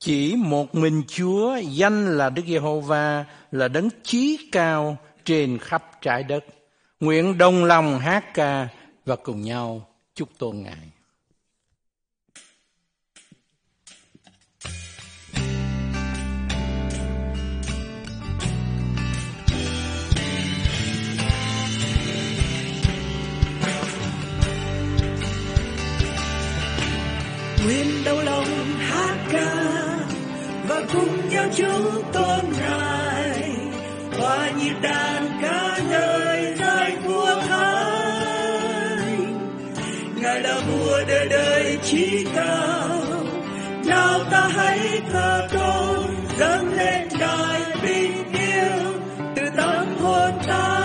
Chỉ một mình Chúa, danh là Đức Giê-hô-va, là đấng chí cao trên khắp trái đất. Nguyện đồng lòng hát ca và cùng nhau chúc tôn Ngài. Nguyện đồng lòng hát ca và cùng nhau chúc tôn Ngài, hòa nhịp đàn ca ngợi danh Vua Thánh. Ngài là vua đời đời chí cao, nào ta hãy thờ tôn dâng lên Ngài bình yêu từ tâm hồn ta.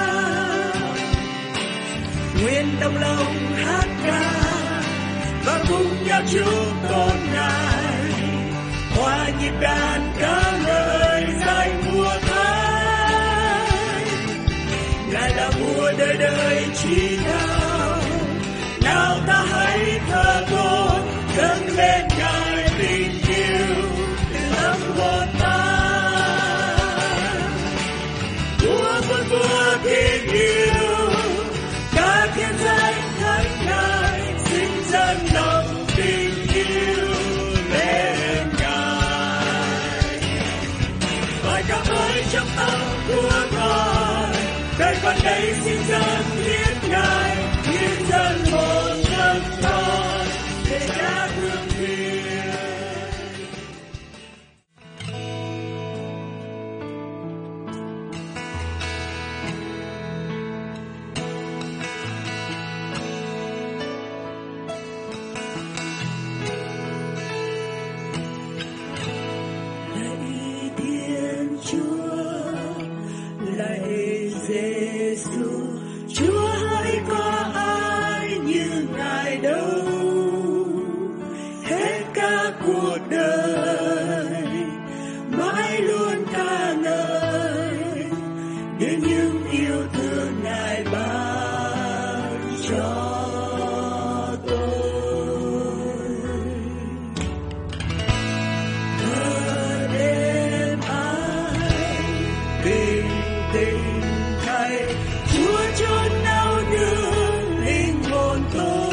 Nguyện đồng lòng hát ca và cùng nhau chúc tôn Ngài, hòa nhịp đàn ca ngợi danh Vua Thánh. Ngài là vua đời đời chí cao, nào ta hãy thờ tôn dâng lên Ngài bình yêu từ tâm hồn ta. Vua quân vua kính yêu, ca thiên danh thánh Ngài, xin dâng lòng tình yêu lên Ngài. Bài ca mới trong tâm của con, đời con đây xin dâng hiến Ngài, hiến dâng hồn thân con để cha thương thiên. Lạy Thiên Chúa, lạy Giêsu, Chúa hỡi có ai như Ngài đâu. Hết cả cuộc đời mãi luôn ca ngợi đến những yêu thương Ngài ban cho tôi. Thờ đêm ai bình tĩnh thay, Chúa chốn đau đớn linh hồn tôi.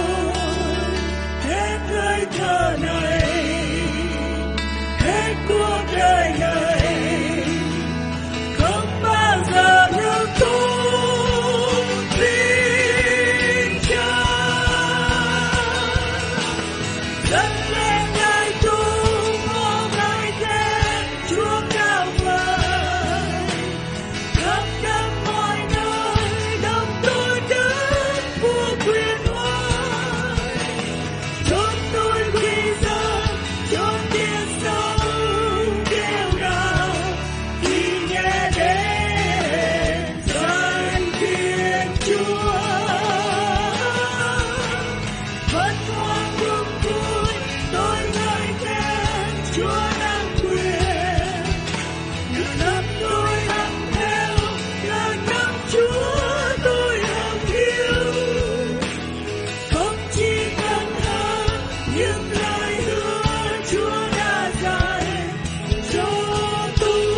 Hết hơi thở này, hết cuộc đời này, không bao giờ ngừng tôn vinh Cha. Dâng lên Ngài tung hô Ngài tên Chúa cao vời, khắp khắp mọi nơi đồng tôi đến vua quyền oai. Chốn tôi quy dâng, chốn biển sâu kêu gào, khi nghe đến danh Thiên Chúa. Vẫn hoan hương vui, tôi ngợi khen Chúa đang quyền. Những năm tôi hằng theo là năm Chúa tôi hằng yêu. Không chỉ cần hơn những lời hứa Chúa đã dạy cho tôi.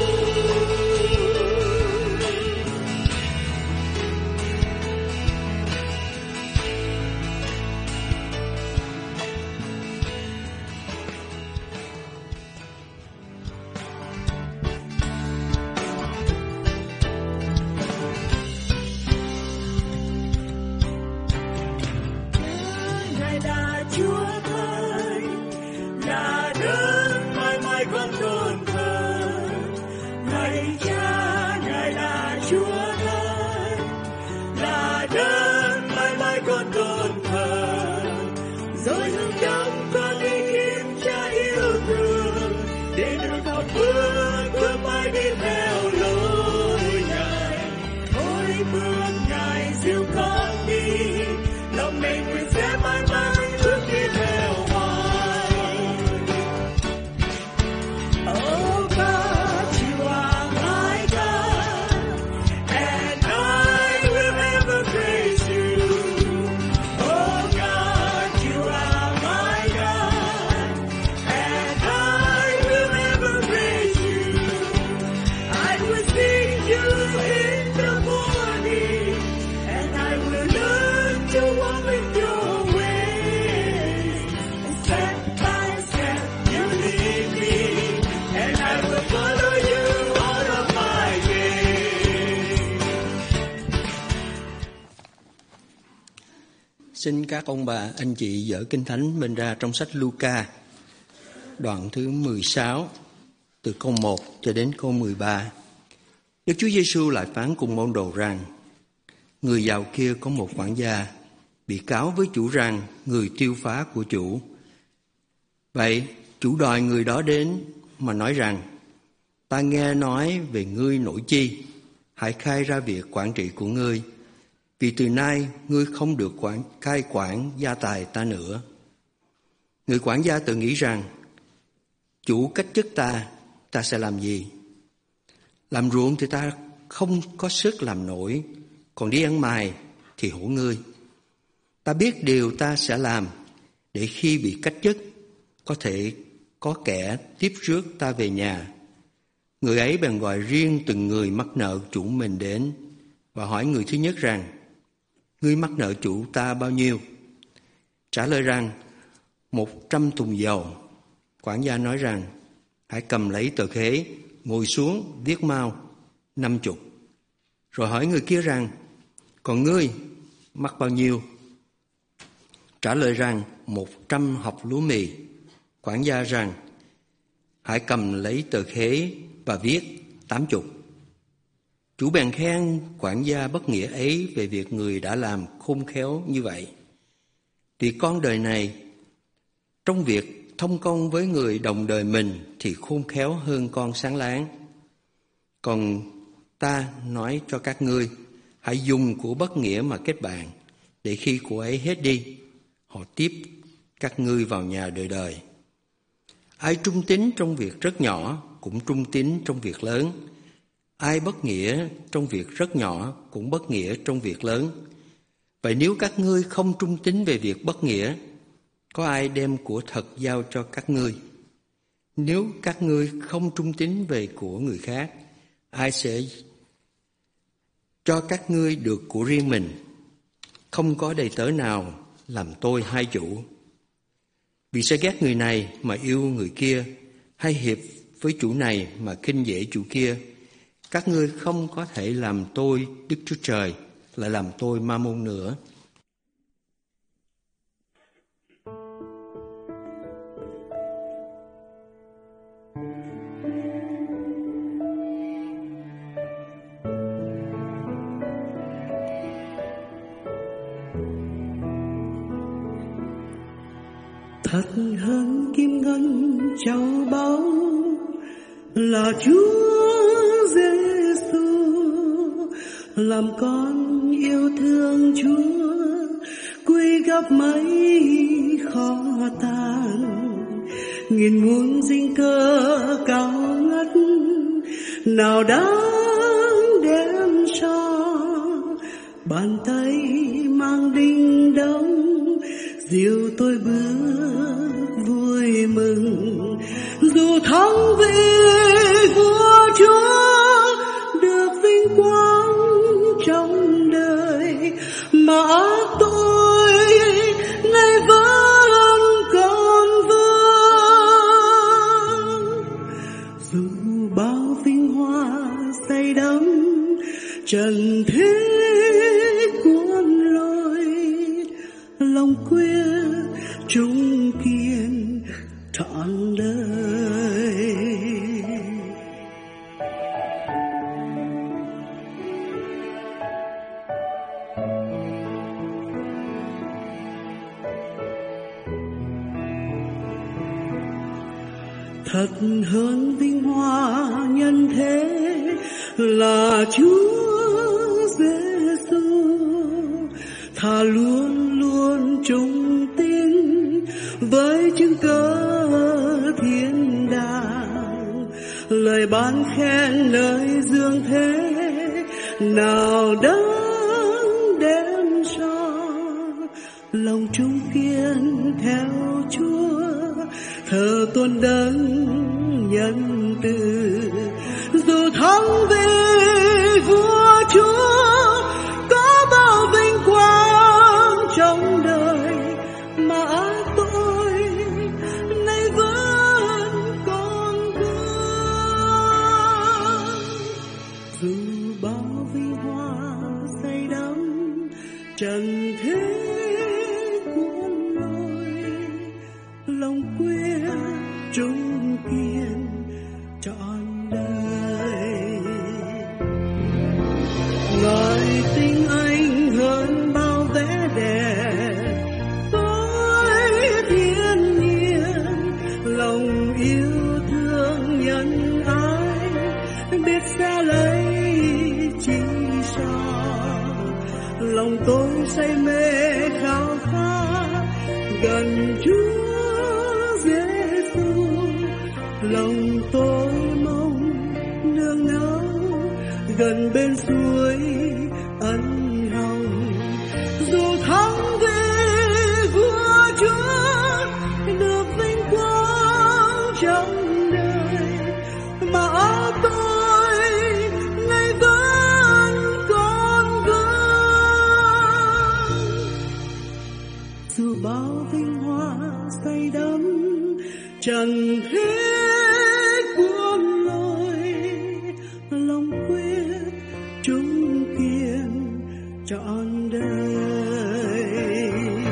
Xin các ông bà, anh chị dở Kinh Thánh mình ra trong sách Luca, đoạn thứ 16, từ câu 1 cho đến câu 13. Đức Chúa Giêsu lại phán cùng môn đồ rằng: người giàu kia có một quản gia bị cáo với chủ rằng người tiêu phá của chủ. Vậy chủ đòi người đó đến mà nói rằng: ta nghe nói về ngươi nổi chi, hãy khai ra việc quản trị của ngươi, vì từ nay ngươi không được cai quản gia tài ta nữa. Người quản gia tự nghĩ rằng: chủ cách chức ta sẽ làm gì? Làm ruộng thì ta không có sức làm nổi, còn đi ăn mài thì hổ ngươi. Ta biết điều ta sẽ làm, để khi bị cách chức, có thể có kẻ tiếp rước ta về nhà. Người ấy bèn gọi riêng từng người mắc nợ chủ mình đến, và hỏi người thứ nhất rằng: ngươi mắc nợ chủ ta bao nhiêu? Trả lời rằng: 100 thùng dầu. Quản gia nói rằng: hãy cầm lấy tờ khế, ngồi xuống viết mau 50. Rồi hỏi người kia rằng: còn ngươi mắc bao nhiêu? Trả lời rằng: 100 hộc lúa mì. Quản gia rằng: hãy cầm lấy tờ khế và viết 80. Chủ bèn khen quản gia bất nghĩa ấy về việc người đã làm khôn khéo như vậy. Vì con đời này, trong việc thông công với người đồng đời mình thì khôn khéo hơn con sáng láng. Còn ta nói cho các ngươi, hãy dùng của bất nghĩa mà kết bạn, để khi của ấy hết đi, họ tiếp các ngươi vào nhà đời đời. Ai trung tín trong việc rất nhỏ cũng trung tín trong việc lớn. Ai bất nghĩa trong việc rất nhỏ cũng bất nghĩa trong việc lớn. Vậy nếu các ngươi không trung tín về việc bất nghĩa, có ai đem của thật giao cho các ngươi? Nếu các ngươi không trung tín về của người khác, ai sẽ cho các ngươi được của riêng mình? Không có đầy tớ nào làm tôi hai chủ. Vì sẽ ghét người này mà yêu người kia, hay hiệp với chủ này mà khinh dễ chủ kia. Các ngươi không có thể làm tôi Đức Chúa Trời, lại làm tôi Ma-môn nữa. Thật hơn kim ngân châu báu là Chúa Giêsu, làm con yêu thương Chúa quy gấp mấy khó tàn. Nghìn muôn dinh cơ cao ngất nào đáng đem cho, bàn tay mang đinh đóng dìu tôi bước vui mừng. Dù thắng vì vua Chúa được vinh quang trong đời, mà tôi nay vẫn còn vương. Dù bao vinh hoa say đắm trần thế cuốn lôi, lòng quyết trung kiên trọn đời. Thật hơn vinh hoa nhân thế là Chúa Giêsu, thà luôn luôn trung tín với chứng cớ thiên đàng. Lời ban khen nơi dương thế nào đáng đem cho, lòng trung kiên theo Chúa, thờ tuân đấng nhân từ. Dù thắng vì vua Chúa có bao vinh quang trong đời, mà tôi nay vẫn còn vương. Dù bao vinh hoa say đắm trần thế lấy chi sao. Lòng tôi say mê khao khát gần Chúa Giêsu. Lòng tôi mong nương náu gần bên suối ân hồng. Dù thắng về vua Chúa được vinh quang trong đời, mà tôi nay vẫn còn vương. Dù bao vinh hoa say đắm chẳng thể cuốn lối, lòng quyết trung kiên trọn đời.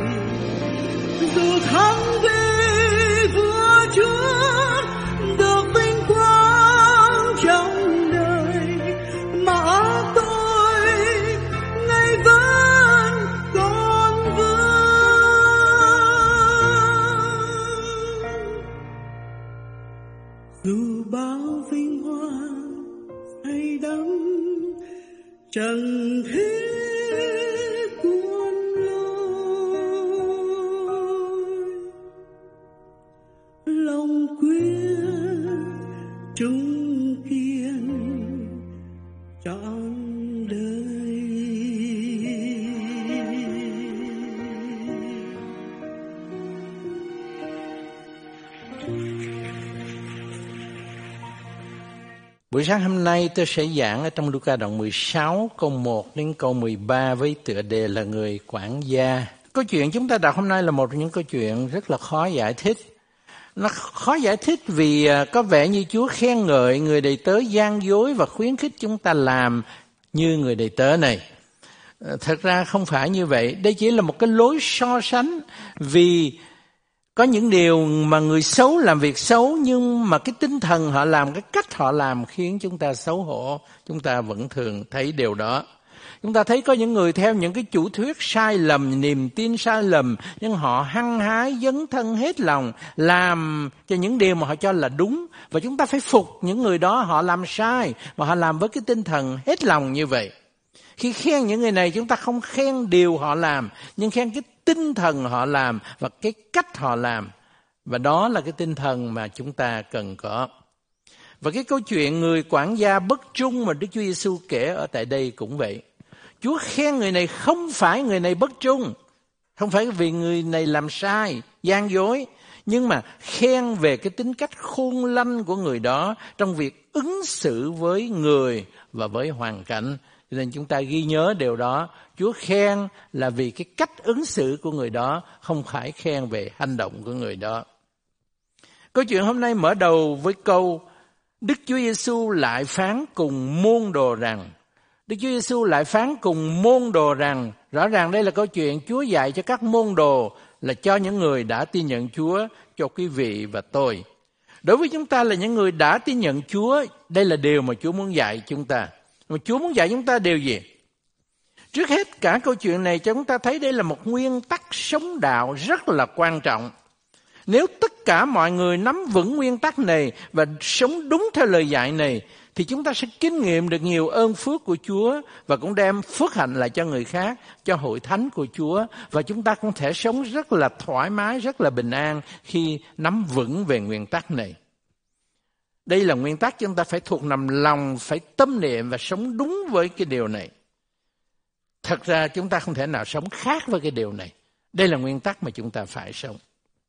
Dù thắng về vua Chúa được vinh quang trong đời, mà tôi nay vẫn còn vương. Dù bao vinh hoa say đắm chẳng thể cuốn lối, lòng quyết trung kiên trọn đời. Buổi sáng hôm nay tôi sẽ giảng ở trong Luca đoạn 16 câu 1 đến câu 13 với tựa đề là người quản gia. Câu chuyện chúng ta đọc hôm nay là một trong những câu chuyện rất là khó giải thích. Nó khó giải thích vì có vẻ như Chúa khen ngợi người đầy tớ gian dối và khuyến khích chúng ta làm như người đầy tớ này. Thật ra không phải như vậy. Đây chỉ là một cái lối so sánh, vì có những điều mà người xấu làm việc xấu, nhưng mà cái tinh thần họ làm, cái cách họ làm khiến chúng ta xấu hổ. Chúng ta vẫn thường thấy điều đó. Chúng ta thấy có những người theo những cái chủ thuyết sai lầm, niềm tin sai lầm, nhưng họ hăng hái, dấn thân hết lòng, làm cho những điều mà họ cho là đúng. Và chúng ta phải phục những người đó, họ làm sai, mà họ làm với cái tinh thần hết lòng như vậy. Khi khen những người này, chúng ta không khen điều họ làm, nhưng khen cái tinh thần họ làm và cái cách họ làm. Và đó là cái tinh thần mà chúng ta cần có. Và cái câu chuyện người quản gia bất trung mà Đức Chúa Giêsu kể ở tại đây cũng vậy. Chúa khen người này không phải người này bất trung, không phải vì người này làm sai, gian dối, nhưng mà khen về cái tính cách khôn lanh của người đó trong việc ứng xử với người và với hoàn cảnh. Cho nên chúng ta ghi nhớ điều đó. Chúa khen là vì cái cách ứng xử của người đó, không phải khen về hành động của người đó. Câu chuyện hôm nay mở đầu với câu Đức Chúa Giêsu lại phán cùng môn đồ rằng. Đức Chúa Giêsu lại phán cùng môn đồ rằng. Rõ ràng đây là câu chuyện Chúa dạy cho các môn đồ, là cho những người đã tin nhận Chúa, cho quý vị và tôi. Đối với chúng ta là những người đã tin nhận Chúa, đây là điều mà Chúa muốn dạy chúng ta. Mà Chúa muốn dạy chúng ta điều gì? Trước hết cả câu chuyện này cho chúng ta thấy đây là một nguyên tắc sống đạo rất là quan trọng. Nếu tất cả mọi người nắm vững nguyên tắc này và sống đúng theo lời dạy này, thì chúng ta sẽ kinh nghiệm được nhiều ơn phước của Chúa và cũng đem phước hạnh lại cho người khác, cho hội thánh của Chúa. Và chúng ta cũng thể sống rất là thoải mái, rất là bình an khi nắm vững về nguyên tắc này. Đây là nguyên tắc chúng ta phải thuộc nằm lòng, phải tâm niệm và sống đúng với cái điều này. Thật ra chúng ta không thể nào sống khác với cái điều này. Đây là nguyên tắc mà chúng ta phải sống.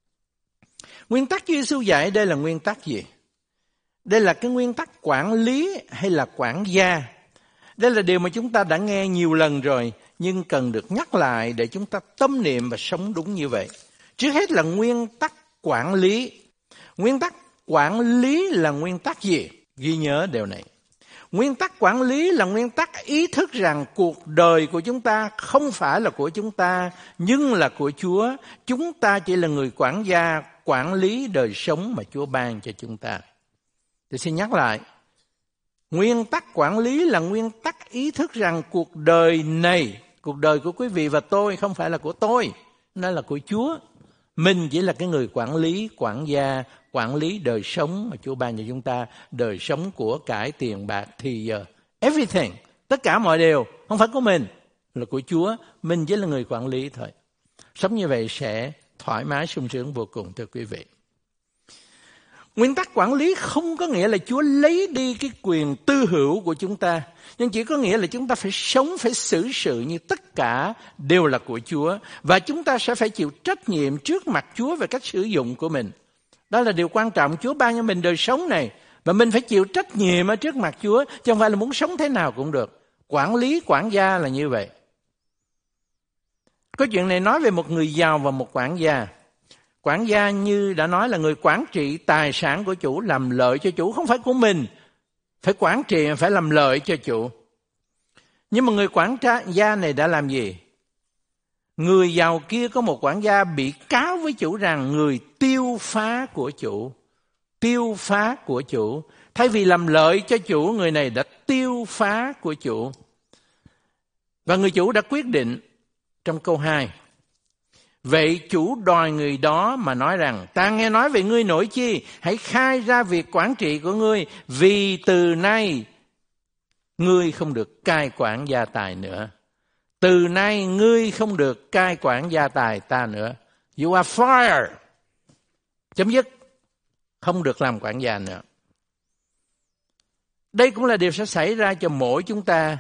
Nguyên tắc Chúa Giêsu dạy đây là nguyên tắc gì? Đây là cái nguyên tắc quản lý hay là quản gia? Đây là điều mà chúng ta đã nghe nhiều lần rồi, nhưng cần được nhắc lại để chúng ta tâm niệm và sống đúng như vậy. Trước hết là nguyên tắc quản lý. Nguyên tắc quản lý là nguyên tắc gì? Ghi nhớ điều này. Nguyên tắc quản lý là nguyên tắc ý thức rằng cuộc đời của chúng ta không phải là của chúng ta, nhưng là của Chúa. Chúng ta chỉ là người quản gia, quản lý đời sống mà Chúa ban cho chúng ta. Tôi xin nhắc lại. Nguyên tắc quản lý là nguyên tắc ý thức rằng cuộc đời này, cuộc đời của quý vị và tôi không phải là của tôi, nó là của Chúa. Mình chỉ là cái người quản lý, quản gia, quản lý đời sống mà Chúa ban cho chúng ta, đời sống của cải tiền bạc thì giờ Everything, tất cả mọi điều không phải của mình, là của Chúa. Mình chỉ là người quản lý thôi. Sống như vậy sẽ thoải mái, sung sướng vô cùng, thưa quý vị. Nguyên tắc quản lý không có nghĩa là Chúa lấy đi cái quyền tư hữu của chúng ta, nhưng chỉ có nghĩa là chúng ta phải sống, phải xử sự như tất cả đều là của Chúa, và chúng ta sẽ phải chịu trách nhiệm trước mặt Chúa về cách sử dụng của mình. Đó là điều quan trọng. Chúa ban cho mình đời sống này, và mình phải chịu trách nhiệm ở trước mặt Chúa, chứ không phải là muốn sống thế nào cũng được. Quản lý, quản gia là như vậy. Câu chuyện này nói về một người giàu và một quản gia. Quản gia như đã nói là người quản trị tài sản của chủ, làm lợi cho chủ, không phải của mình. Phải quản trị, phải làm lợi cho chủ. Nhưng mà người quản gia này đã làm gì? Người giàu kia có một quản gia bị cáo với chủ rằng người tiêu phá của chủ. Tiêu phá của chủ. Thay vì làm lợi cho chủ, người này đã tiêu phá của chủ. Và người chủ đã quyết định trong câu 2. Vậy chủ đòi người đó mà nói rằng, ta nghe nói về ngươi nổi chi, hãy khai ra việc quản trị của ngươi, vì từ nay ngươi không được cai quản gia tài nữa. Từ nay ngươi không được cai quản gia tài ta nữa. You are fired. Chấm dứt. Không được làm quản gia nữa. Đây cũng là điều sẽ xảy ra cho mỗi chúng ta,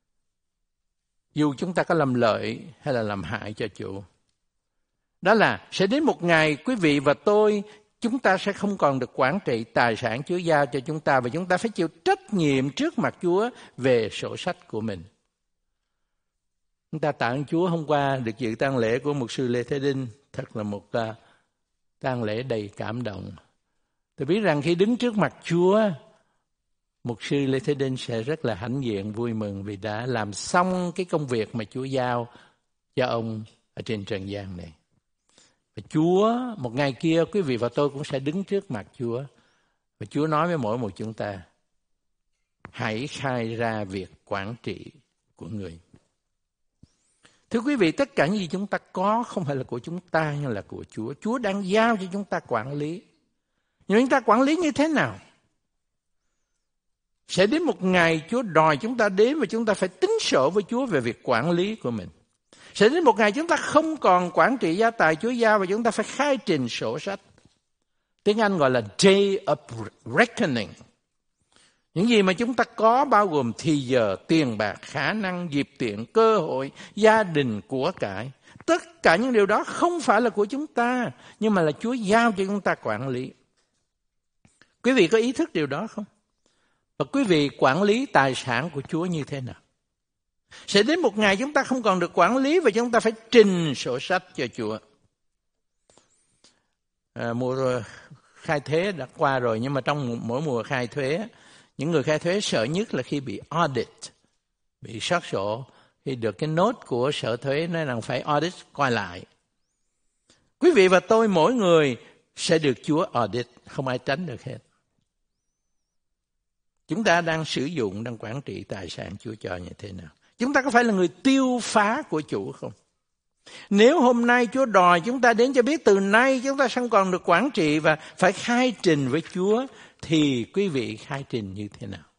dù chúng ta có làm lợi hay là làm hại cho chủ. Đó là sẽ đến một ngày quý vị và tôi, chúng ta sẽ không còn được quản trị tài sản Chúa giao cho chúng ta, và chúng ta phải chịu trách nhiệm trước mặt Chúa về sổ sách của mình. Chúng ta tạ ơn Chúa, hôm qua được dự tang lễ của mục sư Lê Thế Đinh, thật là một tang lễ đầy cảm động. Tôi biết rằng khi đứng trước mặt Chúa, mục sư Lê Thế Đinh sẽ rất là hãnh diện, vui mừng vì đã làm xong cái công việc mà Chúa giao cho ông ở trên trần gian này. Và Chúa, một ngày kia quý vị và tôi cũng sẽ đứng trước mặt Chúa. Và Chúa nói với mỗi một chúng ta, hãy khai ra việc quản trị của người. Thưa quý vị, tất cả những gì chúng ta có không phải là của chúng ta, nhưng là của Chúa. Chúa đang giao cho chúng ta quản lý. Nhưng chúng ta quản lý như thế nào? Sẽ đến một ngày Chúa đòi chúng ta đến, và chúng ta phải tính sổ với Chúa về việc quản lý của mình. Sẽ đến một ngày chúng ta không còn quản trị gia tài Chúa giao, và chúng ta phải khai trình sổ sách. Tiếng Anh gọi là Day of Reckoning. Những gì mà chúng ta có bao gồm thì giờ, tiền bạc, khả năng, dịp tiện, cơ hội, gia đình, của cải. Tất cả những điều đó không phải là của chúng ta, nhưng mà là Chúa giao cho chúng ta quản lý. Quý vị có ý thức điều đó không? Và quý vị quản lý tài sản của Chúa như thế nào? Sẽ đến một ngày chúng ta không còn được quản lý, và chúng ta phải trình sổ sách cho Chúa. Mùa khai thuế đã qua rồi, nhưng mà trong mỗi mùa khai thuế, những người khai thuế sợ nhất là khi bị audit, bị soát sổ, khi được cái nốt của sở thuế nói rằng phải audit coi lại. Quý vị và tôi, mỗi người sẽ được Chúa audit, không ai tránh được hết. Chúng ta đang sử dụng, đang quản trị tài sản Chúa cho như thế nào? Chúng ta có phải là người tiêu phá của chủ không? Nếu hôm nay Chúa đòi chúng ta đến cho biết từ nay chúng ta không còn được quản trị và phải khai trình với Chúa, thì quý vị khai trình như thế nào?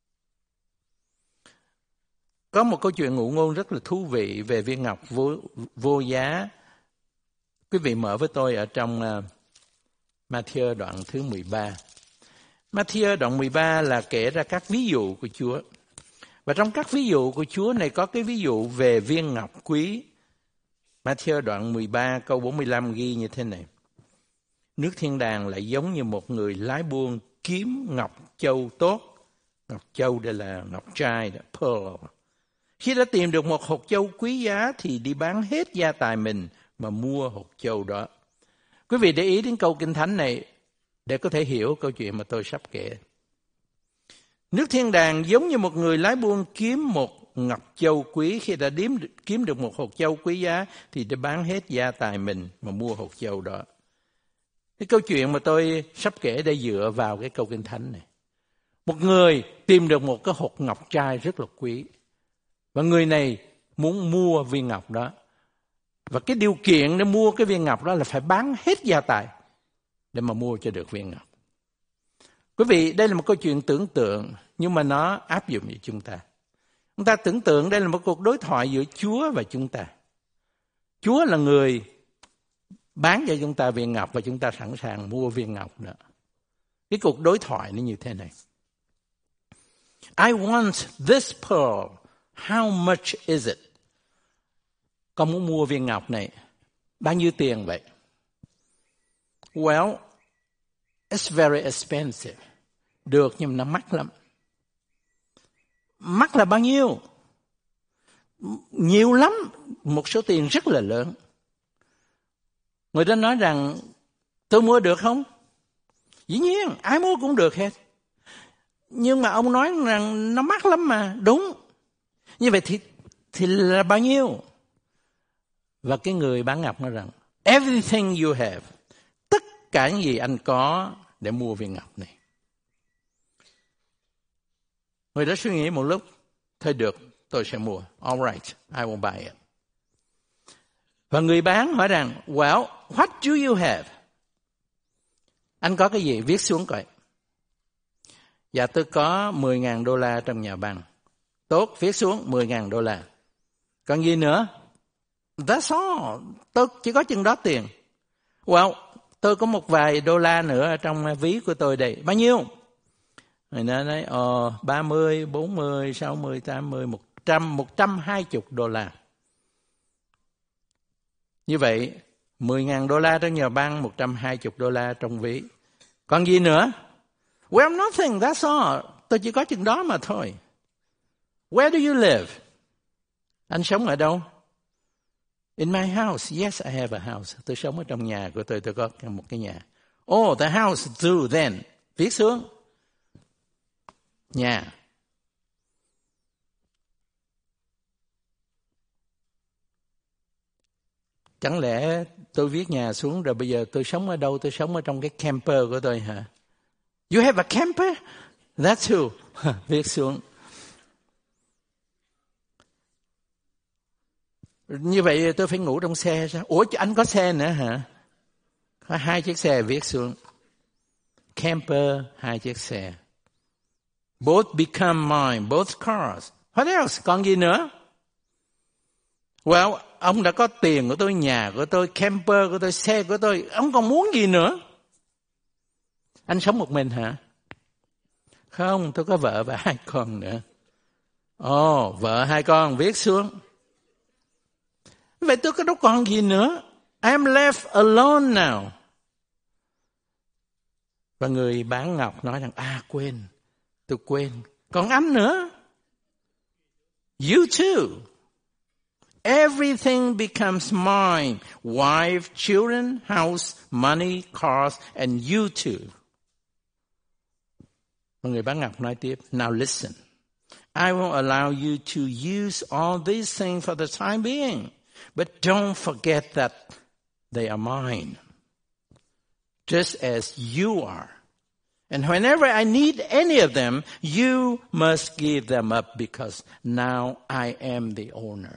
Có một câu chuyện ngụ ngôn rất là thú vị về viên ngọc vô giá. Quý vị mở với tôi ở trong Ma-thi-ơ đoạn thứ 13. Ma-thi-ơ đoạn 13 là kể ra các ví dụ của Chúa. Và trong các ví dụ của Chúa này có cái ví dụ về viên ngọc quý. Ma-thi-ơ đoạn 13 câu 45 ghi như thế này. Nước thiên đàng lại giống như một người lái buôn kiếm ngọc châu tốt. Ngọc châu đây là ngọc trai, pearl. Khi đã tìm được một hột châu quý giá thì đi bán hết gia tài mình mà mua hột châu đó. Quý vị để ý đến câu Kinh Thánh này để có thể hiểu câu chuyện mà tôi sắp kể. Nước thiên đàng giống như một người lái buôn kiếm một ngọc châu quý. Khi đã kiếm được một hột châu quý giá thì đi bán hết gia tài mình mà mua hột châu đó. Cái câu chuyện mà tôi sắp kể đây dựa vào cái câu Kinh Thánh này. Một người tìm được một cái hột ngọc trai rất là quý. Và người này muốn mua viên ngọc đó. Và cái điều kiện để mua cái viên ngọc đó là phải bán hết gia tài để mà mua cho được viên ngọc. Quý vị, đây là một câu chuyện tưởng tượng. nhưng mà nó áp dụng với chúng ta. Chúng ta tưởng tượng đây là một cuộc đối thoại giữa Chúa và chúng ta. Chúa là người bán cho chúng ta viên ngọc và chúng ta sẵn sàng mua viên ngọc nữa. Cái cuộc đối thoại nó như thế này. I want this pearl. How much is it? Con muốn mua viên ngọc này. Bao nhiêu tiền vậy? Well, it's very expensive. Được nhưng nó mắc lắm. Mắc là bao nhiêu? Nhiều lắm. Một số tiền rất là lớn. Người ta nói rằng tôi mua được không? Dĩ nhiên, ai mua cũng được hết. Nhưng mà ông nói rằng nó mắc lắm mà. Đúng. Như vậy thì là bao nhiêu? Và cái người bán ngọc nói rằng everything you have. Tất cả những gì anh có để mua viên ngọc này. Người đó suy nghĩ một lúc. Thôi được, tôi sẽ mua. All right, I will buy it. Và người bán hỏi rằng, well, what do you have? Anh có cái gì? Viết xuống coi. Dạ tôi có $10,000 trong nhà băng. Tốt, viết xuống $10,000. Còn gì nữa? That's all. Tôi chỉ có chừng đó tiền. Well, tôi có một vài đô la nữa ở trong ví của tôi đây. Bao nhiêu? Người ta nói, 30, 40, 60, 80, 100, $120. Như vậy, $10,000 trong nhà băng, $120 trong ví. Còn gì nữa? Well, nothing, that's all. Tôi chỉ có chừng đó mà thôi. Where do you live? Anh sống ở đâu? In my house. Yes, I have a house. Tôi sống ở trong nhà của tôi có một cái nhà. Oh, the house too then. Viết xuống. Nhà. Chẳng lẽ tôi viết nhà xuống rồi bây giờ tôi sống ở đâu? Tôi sống ở trong cái camper của tôi hả? You have a camper? That's who. Viết xuống. Như vậy tôi phải ngủ trong xe sao? Ủa anh có xe nữa hả? Có 2 chiếc xe, viết xuống. Camper, 2 chiếc xe. Both become mine, both cars. What else? Còn gì nữa? Well, ông đã có tiền của tôi, nhà của tôi, camper của tôi, xe của tôi. Ông còn muốn gì nữa? Anh sống một mình hả? Không, tôi có vợ và 2 con nữa. Ồ, vợ 2 con, viết xuống. Vậy tôi có đâu còn gì nữa? I'm left alone now. Và người bán ngọc nói rằng, quên, tôi quên. Còn anh nữa. You too. Everything becomes mine. Wife, children, house, money, cars, and you too. Và người bán ngọc nói tiếp, now listen. I won't allow you to use all these things for the time being. But don't forget that they are mine. Just as you are. And whenever I need any of them, you must give them up because now I am the owner.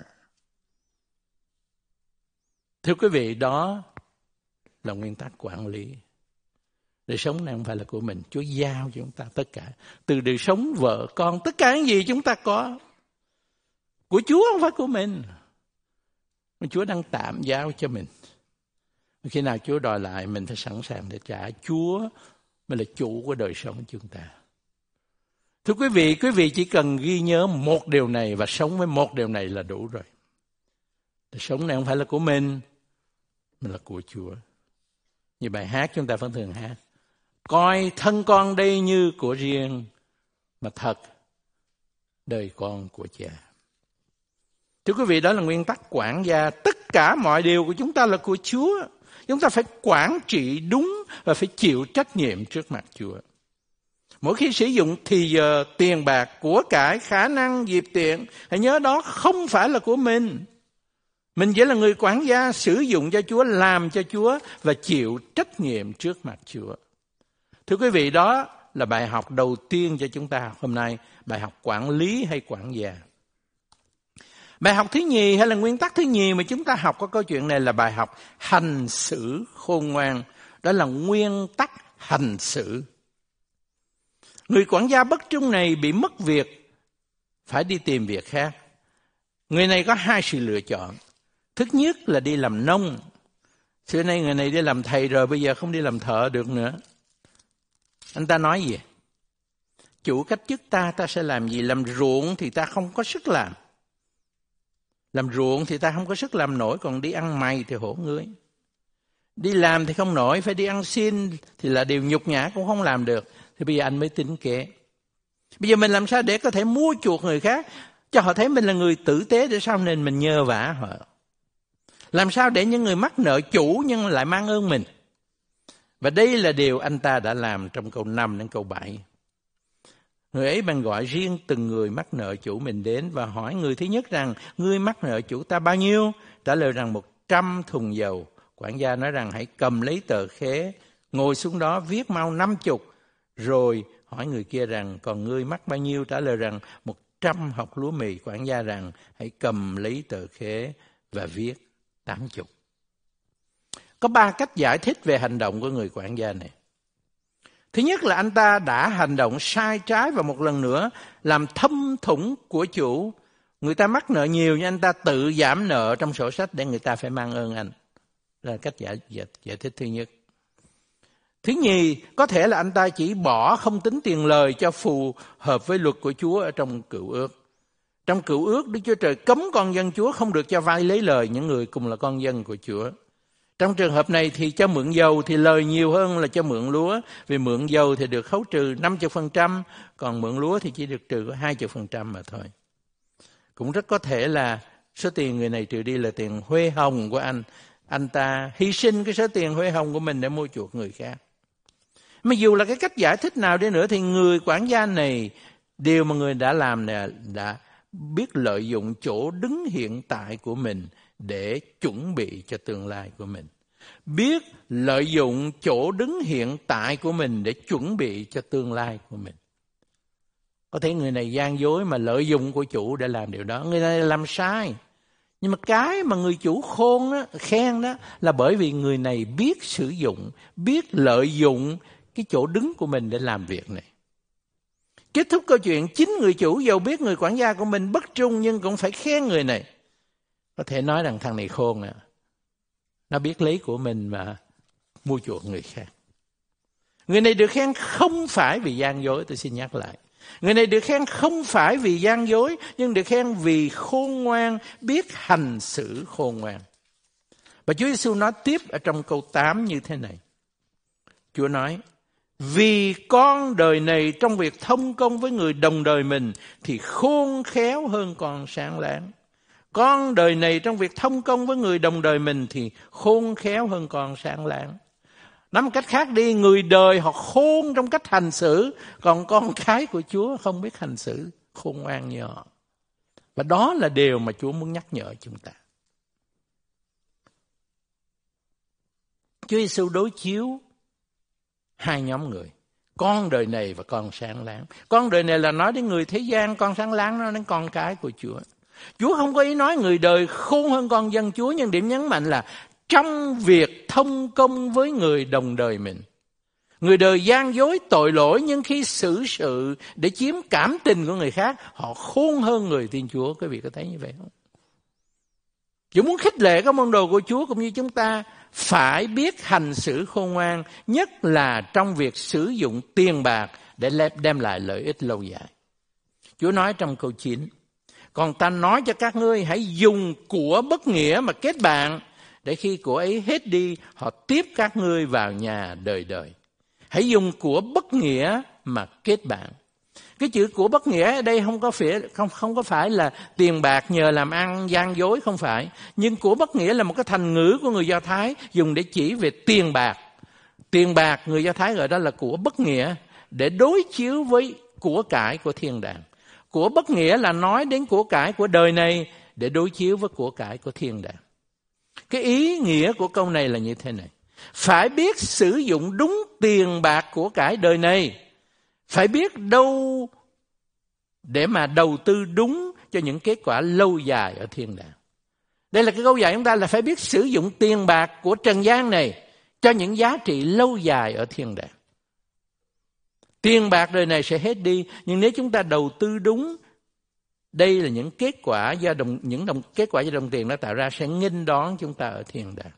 Thưa quý vị, đó là nguyên tắc quản lý. Đời sống này không phải là của mình. Chúa giao cho chúng ta tất cả. Từ đời sống, vợ, con, tất cả những gì chúng ta có. Của Chúa không phải của mình. Chúa đang tạm giao cho mình. Khi nào Chúa đòi lại, mình phải sẵn sàng để trả. Chúa mới là chủ của đời sống của chúng ta. Thưa quý vị chỉ cần ghi nhớ một điều này và sống với một điều này là đủ rồi. Đời sống này không phải là của mình là của Chúa. Như bài hát chúng ta vẫn thường hát. Coi thân con đây như của riêng, mà thật đời con của Cha. Thưa quý vị, đó là nguyên tắc quản gia. Tất cả mọi điều của chúng ta là của Chúa. Chúng ta phải quản trị đúng và phải chịu trách nhiệm trước mặt Chúa. Mỗi khi sử dụng thì giờ, tiền bạc, của cải, khả năng, dịp tiện, hãy nhớ đó không phải là của mình. Mình chỉ là người quản gia, sử dụng cho Chúa, làm cho Chúa và chịu trách nhiệm trước mặt Chúa. Thưa quý vị, đó là bài học đầu tiên cho chúng ta hôm nay, bài học quản lý hay quản gia. Bài học thứ nhì hay là nguyên tắc thứ nhì mà chúng ta học có câu chuyện này là bài học hành xử khôn ngoan. Đó là nguyên tắc hành xử. Người quản gia bất trung này bị mất việc, phải đi tìm việc khác. Người này có hai sự lựa chọn. Thứ nhất là đi làm nông. Xưa nay người này đi làm thầy rồi, bây giờ không đi làm thợ được nữa. Anh ta nói gì? Chủ cách chức ta sẽ làm gì? Làm ruộng thì ta không có sức làm. Làm ruộng thì ta không có sức làm nổi, còn đi ăn mày thì hổ ngươi. Đi làm thì không nổi, phải đi ăn xin thì là điều nhục nhã cũng không làm được. Thì bây giờ anh mới tính kế. Bây giờ mình làm sao để có thể mua chuộc người khác, cho họ thấy mình là người tử tế, để sau nên mình nhờ vả họ. Làm sao để những người mắc nợ chủ nhưng lại mang ơn mình. Và đây là điều anh ta đã làm trong câu 5 đến câu 7. Người ấy bèn gọi riêng từng người mắc nợ chủ mình đến và hỏi người thứ nhất rằng, ngươi mắc nợ chủ ta bao nhiêu? Trả lời rằng 100 thùng dầu. Quản gia nói rằng, hãy cầm lấy tờ khế, ngồi xuống đó viết mau 50. Rồi hỏi người kia rằng, còn ngươi mắc bao nhiêu? Trả lời rằng 100 hộc lúa mì. Quản gia rằng, hãy cầm lấy tờ khế và viết 80. Có 3 cách giải thích về hành động của người quản gia này. Thứ nhất là anh ta đã hành động sai trái, và một lần nữa làm thâm thủng của chủ. Người ta mắc nợ nhiều nhưng anh ta tự giảm nợ trong sổ sách để người ta phải mang ơn anh. Đó là cách giải thích thứ nhất. Thứ nhì, có thể là anh ta chỉ bỏ không tính tiền lời cho phù hợp với luật của Chúa ở trong Cựu Ước. Trong Cựu Ước, Đức Chúa Trời cấm con dân Chúa không được cho vay lấy lời những người cùng là con dân của Chúa. Trong trường hợp này thì cho mượn dầu thì lời nhiều hơn là cho mượn lúa, vì mượn dầu thì được khấu trừ 50%, còn mượn lúa thì chỉ được trừ có 20% mà thôi. Cũng rất có thể là số tiền người này trừ đi là tiền huê hồng của anh. Anh ta hy sinh cái số tiền huê hồng của mình để mua chuộc người khác. Mà dù là cái cách giải thích nào đi nữa thì người quản gia này, điều mà người đã làm là đã biết lợi dụng chỗ đứng hiện tại của mình để chuẩn bị cho tương lai của mình. Biết lợi dụng chỗ đứng hiện tại của mình để chuẩn bị cho tương lai của mình. Có thể người này gian dối mà lợi dụng của chủ để làm điều đó. Người này làm sai. Nhưng mà cái mà người chủ khôn đó, khen đó là bởi vì người này biết sử dụng, biết lợi dụng cái chỗ đứng của mình để làm việc này. Kết thúc câu chuyện, chính người chủ dầu biết người quản gia của mình bất trung nhưng cũng phải khen người này. Có thể nói rằng thằng này khôn nè. Nó biết lấy của mình mà mua chuộc người khác. Người này được khen không phải vì gian dối, tôi xin nhắc lại. Người này được khen không phải vì gian dối, nhưng được khen vì khôn ngoan, biết hành xử khôn ngoan. Và Chúa Giêsu nói tiếp ở trong câu 8 như thế này. Chúa nói, vì con đời này trong việc thông công với người đồng đời mình thì khôn khéo hơn con sáng láng. Con đời này trong việc thông công với người đồng đời mình thì khôn khéo hơn con sáng láng. Nói một cách khác đi, người đời họ khôn trong cách hành xử, còn con cái của Chúa không biết hành xử khôn ngoan như họ. Và đó là điều mà Chúa muốn nhắc nhở chúng ta. Chúa Giêsu đối chiếu hai nhóm người, con đời này và con sáng láng. Con đời này là nói đến người thế gian, con sáng láng nói đến con cái của Chúa. Chúa không có ý nói người đời khôn hơn con dân Chúa, nhưng điểm nhấn mạnh là trong việc thông công với người đồng đời mình. Người đời gian dối tội lỗi, nhưng khi xử sự để chiếm cảm tình của người khác, họ khôn hơn người tin Chúa. Quý vị có thấy như vậy không? Chúa muốn khích lệ các môn đồ của Chúa cũng như chúng ta phải biết hành xử khôn ngoan, nhất là trong việc sử dụng tiền bạc để đem lại lợi ích lâu dài. Chúa nói trong câu 9, còn ta nói cho các ngươi hãy dùng của bất nghĩa mà kết bạn, để khi của ấy hết đi, họ tiếp các ngươi vào nhà đời đời. Hãy dùng của bất nghĩa mà kết bạn. Cái chữ của bất nghĩa ở đây không có phải là tiền bạc nhờ làm ăn gian dối, không phải. Nhưng của bất nghĩa là một cái thành ngữ của người Do Thái dùng để chỉ về tiền bạc. Tiền bạc người Do Thái gọi đó là của bất nghĩa, để đối chiếu với của cải của thiên đàng. Của bất nghĩa là nói đến của cải của đời này để đối chiếu với của cải của thiên đàng. Cái ý nghĩa của câu này là như thế này. Phải biết sử dụng đúng tiền bạc của cải đời này. Phải biết đâu để mà đầu tư đúng cho những kết quả lâu dài ở thiên đàng. Đây là cái câu dạy chúng ta là phải biết sử dụng tiền bạc của trần gian này cho những giá trị lâu dài ở thiên đàng. Tiền bạc đời này sẽ hết đi, nhưng nếu chúng ta đầu tư đúng, đây là những kết quả do kết quả do đồng tiền nó tạo ra sẽ nghênh đón chúng ta ở thiên đàng.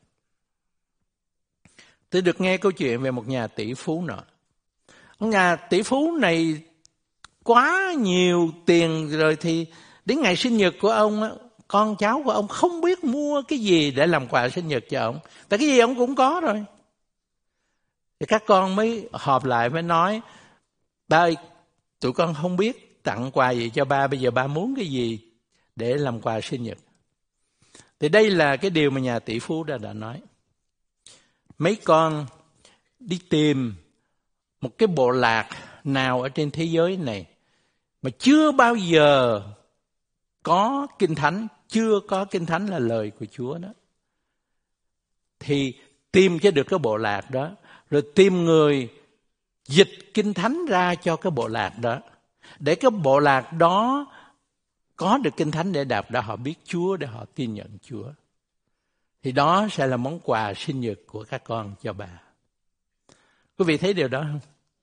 Tôi được nghe câu chuyện về một nhà tỷ phú nọ. Ông nhà tỷ phú này quá nhiều tiền rồi, thì đến ngày sinh nhật của ông, con cháu của ông không biết mua cái gì để làm quà sinh nhật cho ông. Tại cái gì ông cũng có rồi. Thì các con mới họp lại mới nói, ba ơi, tụi con không biết tặng quà gì cho ba, bây giờ ba muốn cái gì để làm quà sinh nhật. Thì đây là cái điều mà nhà tỷ phú đã nói. Mấy con đi tìm một cái bộ lạc nào ở trên thế giới này mà chưa bao giờ có Kinh Thánh, chưa có Kinh Thánh là lời của Chúa đó. Thì tìm cho được cái bộ lạc đó, rồi tìm người dịch Kinh Thánh ra cho cái bộ lạc đó, để cái bộ lạc đó có được Kinh Thánh để đọc, để họ biết Chúa, để họ tin nhận Chúa. Thì đó sẽ là món quà sinh nhật của các con cho bà. Quý vị thấy điều đó không?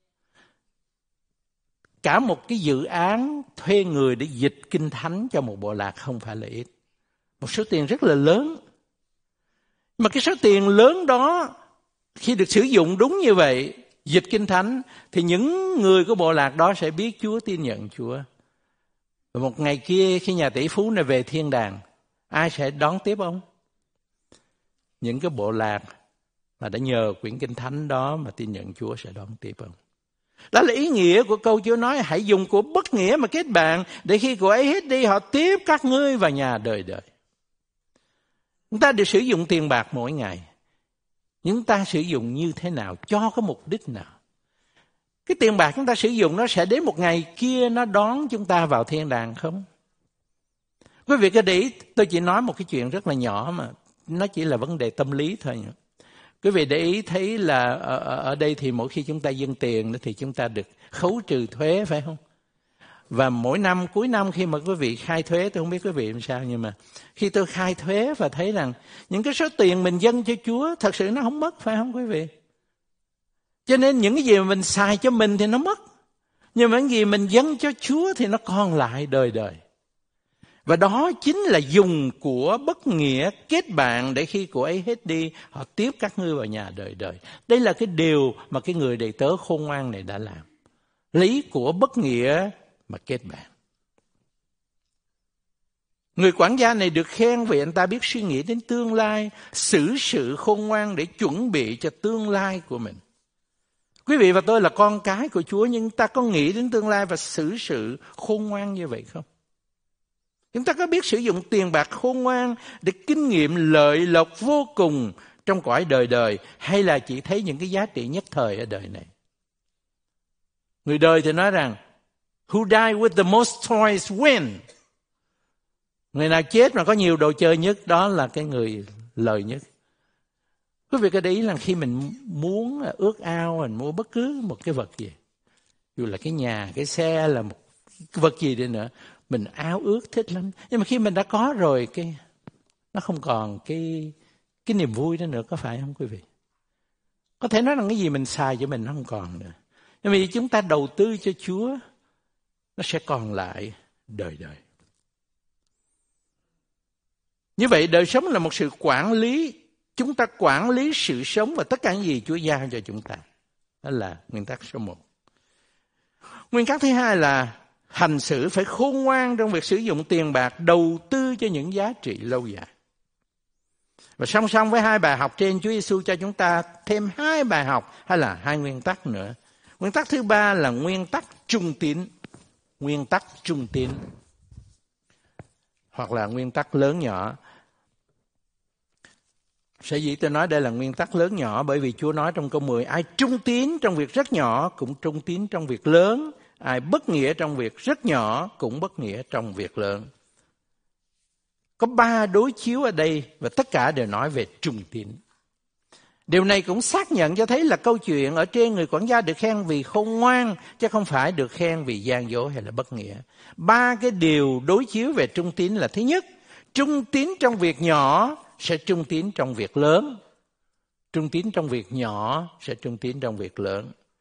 Cả một cái dự án thuê người để dịch Kinh Thánh cho một bộ lạc không phải là ít. Một số tiền rất là lớn. Mà cái số tiền lớn đó, khi được sử dụng đúng như vậy, dịch Kinh Thánh, thì những người của bộ lạc đó sẽ biết Chúa, tin nhận Chúa. Và một ngày kia khi nhà tỷ phú này về thiên đàng, ai sẽ đón tiếp ông? Những cái bộ lạc mà đã nhờ quyển Kinh Thánh đó mà tin nhận Chúa sẽ đón tiếp ông. Đó là ý nghĩa của câu Chúa nói, hãy dùng của bất nghĩa mà kết bạn, để khi của ấy hết đi, họ tiếp các ngươi vào nhà đời đời. Chúng ta được sử dụng tiền bạc mỗi ngày. Nhưng chúng ta sử dụng như thế nào, cho cái mục đích nào? Cái tiền bạc chúng ta sử dụng nó sẽ đến một ngày kia nó đón chúng ta vào thiên đàng không? Quý vị có để ý, tôi chỉ nói một cái chuyện rất là nhỏ mà nó chỉ là vấn đề tâm lý thôi. Quý vị để ý thấy là ở đây thì mỗi khi chúng ta dâng tiền thì chúng ta được khấu trừ thuế, phải không? Và mỗi năm, cuối năm khi mà quý vị khai thuế, tôi không biết quý vị làm sao, nhưng mà khi tôi khai thuế và thấy rằng những cái số tiền mình dâng cho Chúa thật sự nó không mất, phải không quý vị? Cho nên những cái gì mà mình xài cho mình thì nó mất, nhưng mà những gì mình dâng cho Chúa thì nó còn lại đời đời. Và đó chính là dùng của bất nghĩa kết bạn, để khi của ấy hết đi, họ tiếp các ngươi vào nhà đời đời. Đây là cái điều mà cái người đầy tớ khôn ngoan này đã làm. Lấy của bất nghĩa mà kết bạn. Người quản gia này được khen vì anh ta biết suy nghĩ đến tương lai, xử sự khôn ngoan để chuẩn bị cho tương lai của mình. Quý vị và tôi là con cái của Chúa, nhưng ta có nghĩ đến tương lai và xử sự khôn ngoan như vậy không? Chúng ta có biết sử dụng tiền bạc khôn ngoan để kinh nghiệm lợi lộc vô cùng trong cõi đời đời, hay là chỉ thấy những cái giá trị nhất thời ở đời này? Người đời thì nói rằng who died with the most toys win. Người nào chết mà có nhiều đồ chơi nhất, đó là cái người lời nhất. Quý vị có để ý là khi mình muốn ước ao, mình mua bất cứ một cái vật gì, dù là cái nhà, cái xe, là một cái vật gì đi nữa, mình ao ước thích lắm. Nhưng mà khi mình đã có rồi, nó không còn cái niềm vui đó nữa, có phải không quý vị? Có thể nói là cái gì mình xài cho mình nó không còn nữa. Nhưng vì chúng ta đầu tư cho Chúa, nó sẽ còn lại đời đời. Như vậy đời sống là một sự quản lý. Chúng ta quản lý sự sống và tất cả những gì Chúa giao cho chúng ta. Đó là nguyên tắc số 1. Nguyên tắc thứ hai là hành xử phải khôn ngoan trong việc sử dụng tiền bạc, đầu tư cho những giá trị lâu dài. Và song song với 2 bài học trên, Chúa Giêsu cho chúng ta thêm 2 bài học hay là 2 nguyên tắc nữa. Nguyên tắc thứ 3 là nguyên tắc trung tín. Nguyên tắc trung tín. Hoặc là nguyên tắc lớn nhỏ. Sở dĩ tôi nói đây là nguyên tắc lớn nhỏ, bởi vì Chúa nói trong câu 10, ai trung tín trong việc rất nhỏ cũng trung tín trong việc lớn. Ai bất nghĩa trong việc rất nhỏ cũng bất nghĩa trong việc lớn. Có 3 đối chiếu ở đây và tất cả đều nói về trung tín. Điều này cũng xác nhận cho thấy là câu chuyện ở trên người quản gia được khen vì khôn ngoan, chứ không phải được khen vì gian dối hay là bất nghĩa. 3 cái điều đối chiếu về trung tín là: thứ nhất, trung tín trong việc nhỏ sẽ trung tín trong việc lớn. Trung tín trong việc nhỏ sẽ trung tín trong việc lớn.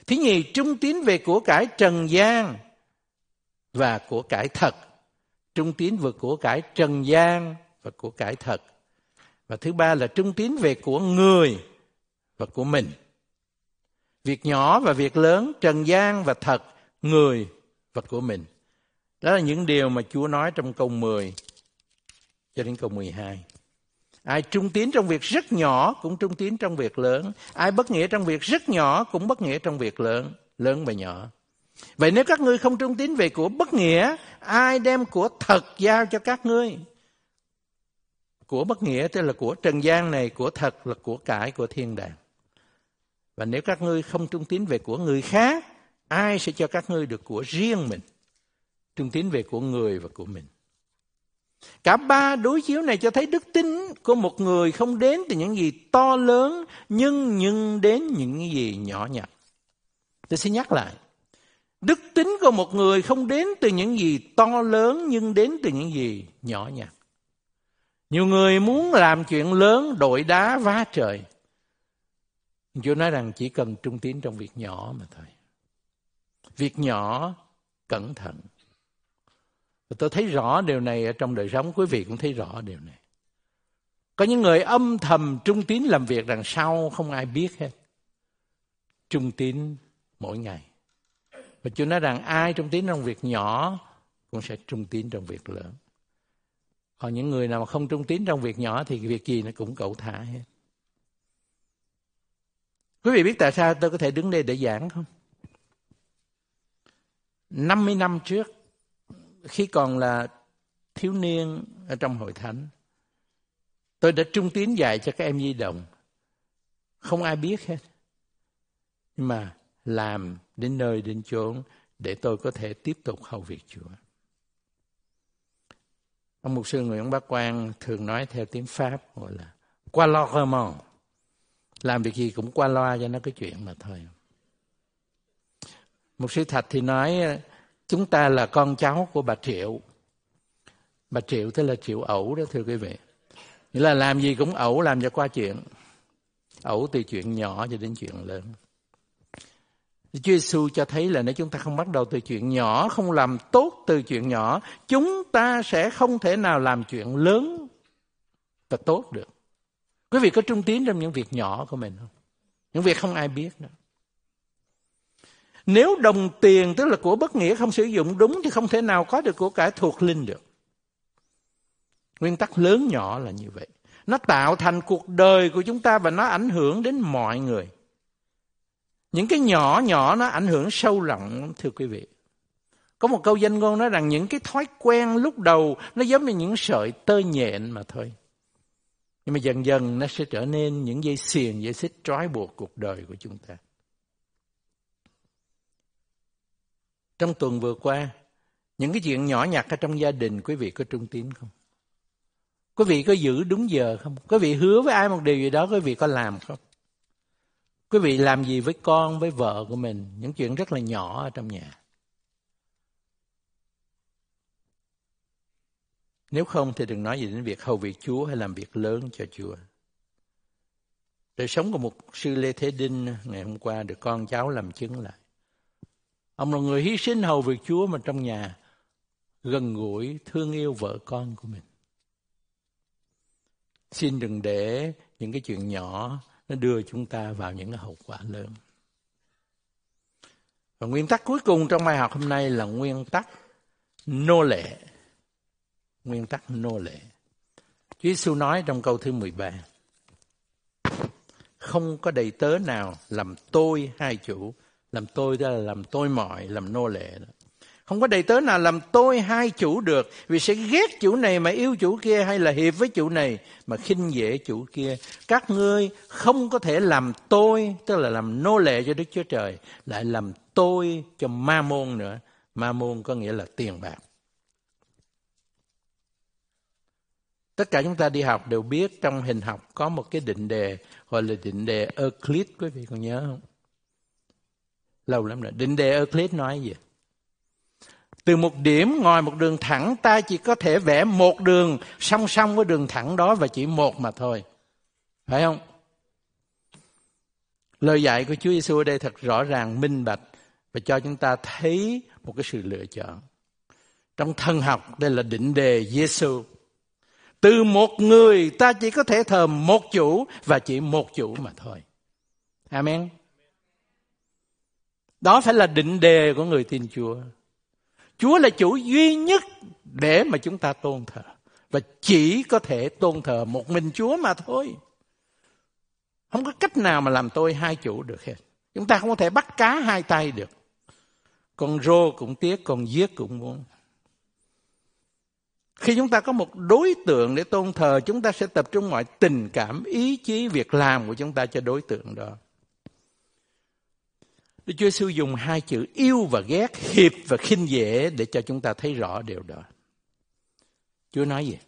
Thứ nhì, trung tín về của cải trần gian và của cải thật. Trung tín về của cải trần gian và của cải thật. Và thứ ba là trung tín về của người và của mình. Việc nhỏ và việc lớn, trần gian và thật, người và của mình. Đó là những điều mà Chúa nói trong câu 10 cho đến câu 12. Ai trung tín trong việc rất nhỏ cũng trung tín trong việc lớn. Ai bất nghĩa trong việc rất nhỏ cũng bất nghĩa trong việc lớn, lớn và nhỏ. Vậy nếu các ngươi không trung tín về của bất nghĩa, ai đem của thật giao cho các ngươi? Của bất nghĩa tức là của trần gian này, của thật là của cải của thiên đàng. Và nếu các ngươi không trung tín về của người khác, ai sẽ cho các ngươi được của riêng mình? Trung tín về của người và của mình. Cả ba đối chiếu này cho thấy đức tin của một người không đến từ những gì to lớn, nhưng đến những gì nhỏ nhặt. Tôi sẽ nhắc lại. Đức tin của một người không đến từ những gì to lớn, nhưng đến từ những gì nhỏ nhặt. Nhiều người muốn làm chuyện lớn, đội đá vá trời. Chúa nói rằng chỉ cần trung tín trong việc nhỏ mà thôi. Việc nhỏ, cẩn thận. Và tôi thấy rõ điều này ở trong đời sống, quý vị cũng thấy rõ điều này. Có những người âm thầm trung tín làm việc đằng sau không ai biết hết. Trung tín mỗi ngày. Và Chúa nói rằng ai trung tín trong việc nhỏ cũng sẽ trung tín trong việc lớn. Còn những người nào mà không trung tín trong việc nhỏ thì việc gì nó cũng cẩu thả hết. Quý vị biết tại sao tôi có thể đứng đây để giảng không? 50 năm trước, khi còn là thiếu niên ở trong hội thánh, tôi đã trung tín dạy cho các em nhi đồng. Không ai biết hết. Nhưng mà làm đến nơi đến chốn để tôi có thể tiếp tục hầu việc Chúa. Ông mục sư Nguyễn Bá Quang thường nói theo tiếng Pháp gọi là qua lo comment. Làm việc gì cũng qua loa cho nó cái chuyện mà thôi. Mục sư Thạch thì nói chúng ta là con cháu của bà Triệu. Bà Triệu tức là Triệu ẩu đó thưa quý vị. Nghĩa là làm gì cũng ẩu làm cho qua chuyện. Ẩu từ chuyện nhỏ cho đến chuyện lớn. Chúa Giêsu cho thấy là nếu chúng ta không bắt đầu từ chuyện nhỏ, không làm tốt từ chuyện nhỏ, chúng ta sẽ không thể nào làm chuyện lớn và tốt được. Quý vị có trung tín trong những việc nhỏ của mình không? Những việc không ai biết nữa. Nếu đồng tiền tức là của bất nghĩa không sử dụng đúng thì không thể nào có được của cải thuộc linh được. Nguyên tắc lớn nhỏ là như vậy. Nó tạo thành cuộc đời của chúng ta và nó ảnh hưởng đến mọi người. Những cái nhỏ nhỏ nó ảnh hưởng sâu rộng thưa quý vị. Có một câu danh ngôn nói rằng những cái thói quen lúc đầu nó giống như những sợi tơ nhện mà thôi. Nhưng mà dần dần nó sẽ trở nên những dây xiềng, dây xích trói buộc cuộc đời của chúng ta. Trong tuần vừa qua, những cái chuyện nhỏ nhặt ở trong gia đình quý vị có trung tín không? Quý vị có giữ đúng giờ không? Quý vị hứa với ai một điều gì đó quý vị có làm không? Quý vị làm gì với con, với vợ của mình? Những chuyện rất là nhỏ ở trong nhà. Nếu không thì đừng nói gì đến việc hầu việc Chúa hay làm việc lớn cho Chúa. Đời sống của mục sư Lê Thế Đinh ngày hôm qua được con cháu làm chứng lại. Ông là người hy sinh hầu việc Chúa mà trong nhà gần gũi, thương yêu vợ con của mình. Xin đừng để những cái chuyện nhỏ nó đưa chúng ta vào những hậu quả lớn. Và nguyên tắc cuối cùng trong bài học hôm nay là nguyên tắc nô lệ. Nguyên tắc nô lệ. Chúa Giêsu nói trong câu thứ 13. Không có đầy tớ nào làm tôi hai chủ. Làm tôi đó là làm tôi mọi, làm nô lệ đó. Không có đầy tớ nào làm tôi hai chủ được, vì sẽ ghét chủ này mà yêu chủ kia, hay là hiệp với chủ này mà khinh dễ chủ kia. Các ngươi không có thể làm tôi, tức là làm nô lệ cho Đức Chúa Trời, lại làm tôi cho ma môn nữa. Ma môn có nghĩa là tiền bạc. Tất cả chúng ta đi học đều biết trong hình học có một cái định đề gọi là định đề Euclid, quý vị còn nhớ không? Lâu lắm rồi. Định đề Euclid nói gì? Từ một điểm ngoài một đường thẳng, ta chỉ có thể vẽ một đường song song với đường thẳng đó và chỉ một mà thôi. Phải không? Lời dạy của Chúa Giêsu ở đây thật rõ ràng, minh bạch và cho chúng ta thấy một cái sự lựa chọn. Trong thần học đây là định đề Giêsu. Từ một người ta chỉ có thể thờ một chủ và chỉ một chủ mà thôi. Amen. Đó phải là định đề của người tin Chúa. Chúa là chủ duy nhất để mà chúng ta tôn thờ. Và chỉ có thể tôn thờ một mình Chúa mà thôi. Không có cách nào mà làm tôi hai chủ được hết. Chúng ta không có thể bắt cá hai tay được. Con rô cũng tiếc, con giết cũng muốn. Khi chúng ta có một đối tượng để tôn thờ, chúng ta sẽ tập trung mọi tình cảm, ý chí, việc làm của chúng ta cho đối tượng đó. Đức Chúa Giêsu dùng hai chữ yêu và ghét, hiệp và khinh dễ để cho chúng ta thấy rõ điều đó. Chúa nói gì?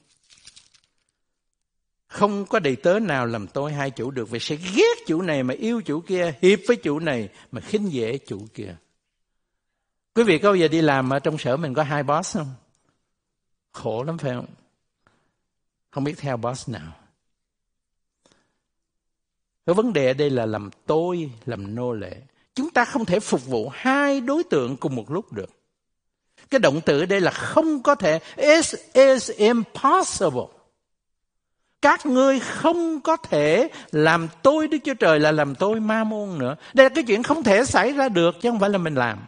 Không có đầy tớ nào làm tôi hai chủ được, vì sẽ ghét chủ này mà yêu chủ kia, hiệp với chủ này mà khinh dễ chủ kia. Quý vị có bao giờ đi làm ở trong sở mình có hai boss không? Khổ lắm phải không? Không biết theo boss nào. Cái vấn đề ở đây là làm tôi, làm nô lệ. Chúng ta không thể phục vụ hai đối tượng cùng một lúc được. Cái động từ ở đây là không có thể. It is impossible. Các ngươi không có thể làm tôi Đức Chúa Trời là làm tôi ma môn nữa. Đây là cái chuyện không thể xảy ra được chứ không phải là mình làm.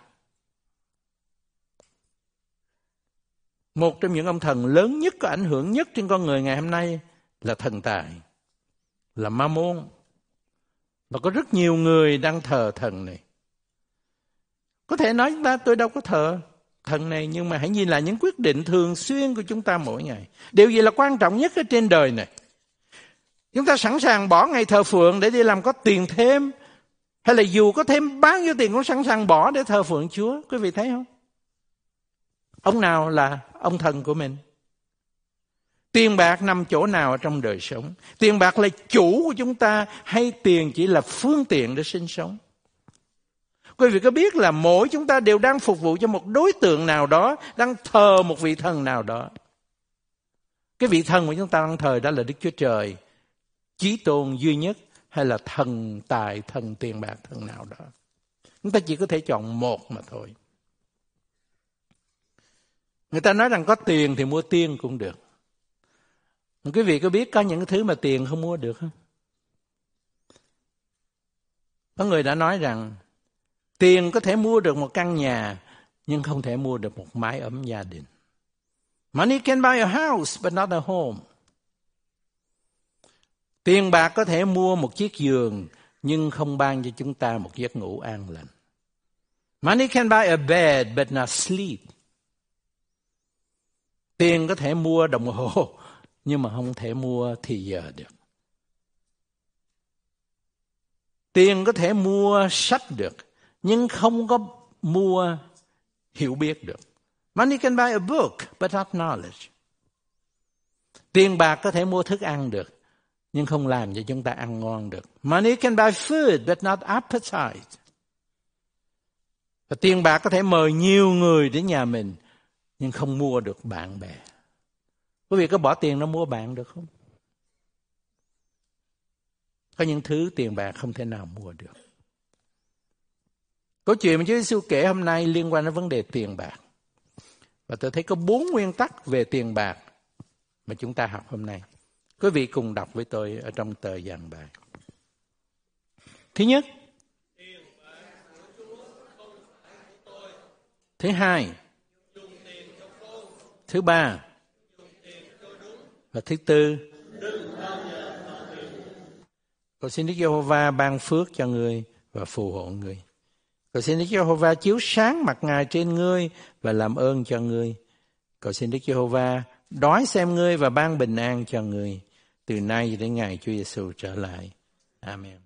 Một trong những ông thần lớn nhất có ảnh hưởng nhất trên con người ngày hôm nay là thần tài, là ma môn. Và có rất nhiều người đang thờ thần này. Có thể nói chúng ta tôi đâu có thờ thần này, nhưng mà hãy nhìn lại những quyết định thường xuyên của chúng ta mỗi ngày. Điều gì là quan trọng nhất ở trên đời này? Chúng ta sẵn sàng bỏ ngày thờ phượng để đi làm có tiền thêm, hay là dù có thêm bao nhiêu tiền cũng sẵn sàng bỏ để thờ phượng Chúa? Quý vị thấy không? Ông nào là ông thần của mình? Tiền bạc nằm chỗ nào trong đời sống? Tiền bạc là chủ của chúng ta hay tiền chỉ là phương tiện để sinh sống? Quý vị có biết là mỗi chúng ta đều đang phục vụ cho một đối tượng nào đó, đang thờ một vị thần nào đó. Cái vị thần của chúng ta đang thờ đó là Đức Chúa Trời, chí tôn duy nhất, hay là thần tài, thần tiền bạc, thần nào đó. Chúng ta chỉ có thể chọn một mà thôi. Người ta nói rằng có tiền thì mua tiên cũng được. Quý vị có biết có những thứ mà tiền không mua được không? Có người đã nói rằng tiền có thể mua được một căn nhà, nhưng không thể mua được một mái ấm gia đình. Money can buy a house, but not a home. Tiền bạc có thể mua một chiếc giường, nhưng không ban cho chúng ta một giấc ngủ an lành. Money can buy a bed, but not sleep. Tiền có thể mua đồng hồ, nhưng mà không thể mua thì giờ được. Tiền có thể mua sách được, nhưng không có mua hiểu biết được. Money can buy a book, but not knowledge. Tiền bạc có thể mua thức ăn được, nhưng không làm cho chúng ta ăn ngon được. Money can buy food, but not appetite. Và tiền bạc có thể mời nhiều người đến nhà mình, nhưng không mua được bạn bè. Quý vị có bỏ tiền nó mua bạn được không? Có những thứ tiền bạc không thể nào mua được. Câu chuyện mà Chúa Giêsu kể hôm nay liên quan đến vấn đề tiền bạc. Và tôi thấy có 4 nguyên tắc về tiền bạc mà chúng ta học hôm nay. Quý vị cùng đọc với tôi ở trong tờ giảng bài. Thứ nhất. Thứ hai. Thứ ba. Và thứ tư. Cầu xin Đức Giê-hô-va ban phước cho ngươi và phù hộ ngươi. Cầu xin Đức Giê-hô-va chiếu sáng mặt Ngài trên ngươi và làm ơn cho ngươi. Cầu xin Đức Giê-hô-va đói xem ngươi và ban bình an cho ngươi từ nay đến ngày Chúa Giêsu trở lại. Amen.